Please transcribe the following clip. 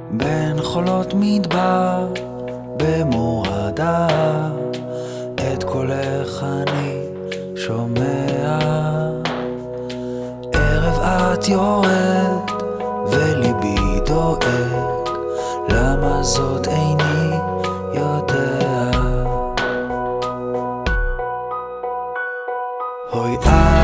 בין חולות מדבר במורדה, את קולך אני שומע. ערב את יורד וליבי דואג, למה זאת איני יודע. אוי